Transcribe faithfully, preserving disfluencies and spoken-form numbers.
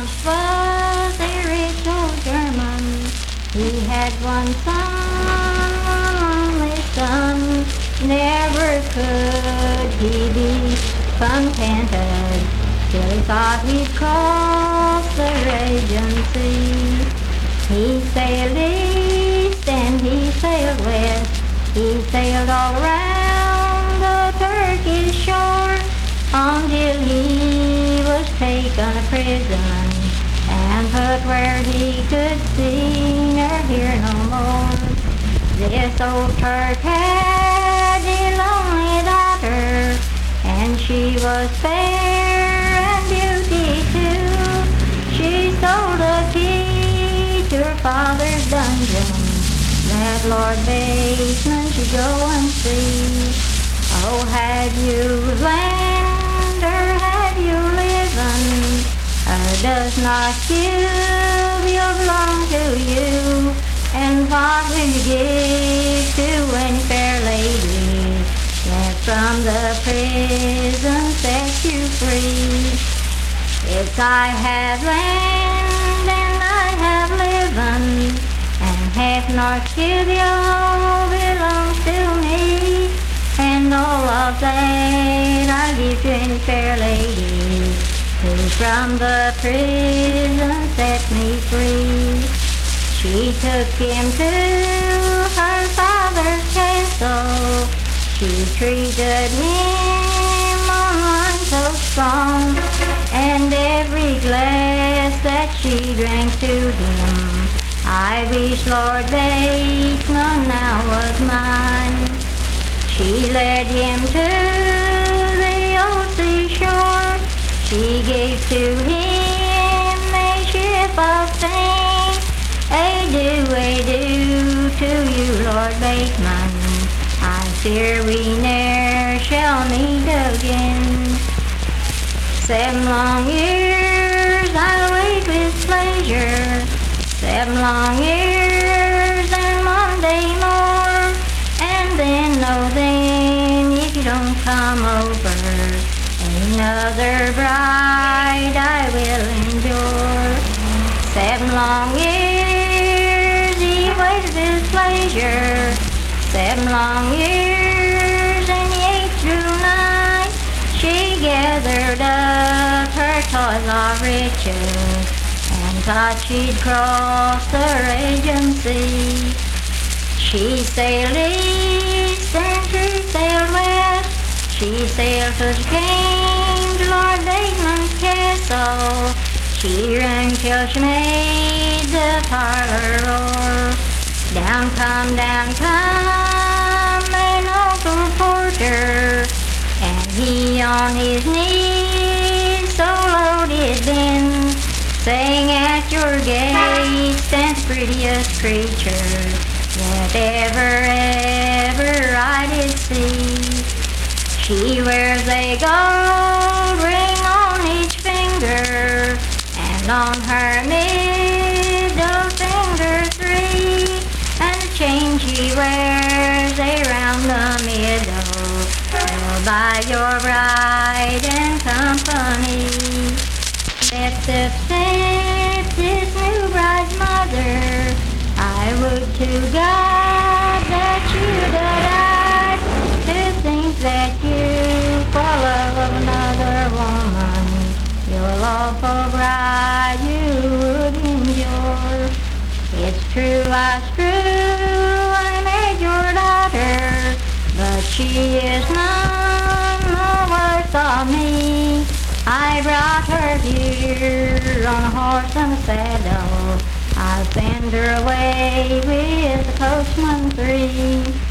once was a rich old German. He had one son, one only son. Never could he be contented till he thought he'd cross the raging sea. He sailed east and he sailed west. He sailed all around the Turkish shore until he was taken to prison and put where he could see nor hear no more. This old Turk had a lonely daughter, and she was fair and beauty too. She sold a key to her father's dungeon that Lord Bateman should go and see. Oh, have you land or have you living? Or does not Cuba belong to you? And what will you give to any fair lady that from the prison set you free? Yes, I have land and I have living, and half North Cuba belongs to me, and all of that I give to any fair lady who from the prison set me free. She took him to her father's castle. She treated him on wine so strong, and every glass that she drank to him, I wish Lord Bateman now was mine. She led him to the old seashore. She gave to him a ship of fame. Adieu, adieu to you, Lord Bateman. I fear we ne'er shall meet again. Seven long years I'll wait with pleasure. Seven long years and one day more. And then, oh then, if you don't come over, another bride I will endure. Seven long years he waited his pleasure. Seven long years and he ate through night. She gathered up her toys of riches and thought she'd cross the raging sea. She sailed east and she sailed west. She sailed till she came to Lord Bateman's castle. She ran till she made the parlor roar. Down come, down come an old porter, and he on his knees so loaded been, saying at your gate stands the prettiest creature that ever, ever I did see. She wears a gold ring on each finger, and on her middle finger three, and the chain she wears around the middle will buy your bride and company. Step, step, step, this new bride's mother, I would to God that you'd have died to think that you, for love of another woman, your lawful bride you would endure. It's true, I true, I made your daughter, but she is none the worth of me. I brought her here on a horse and a saddle. I'll send her away with the postman three.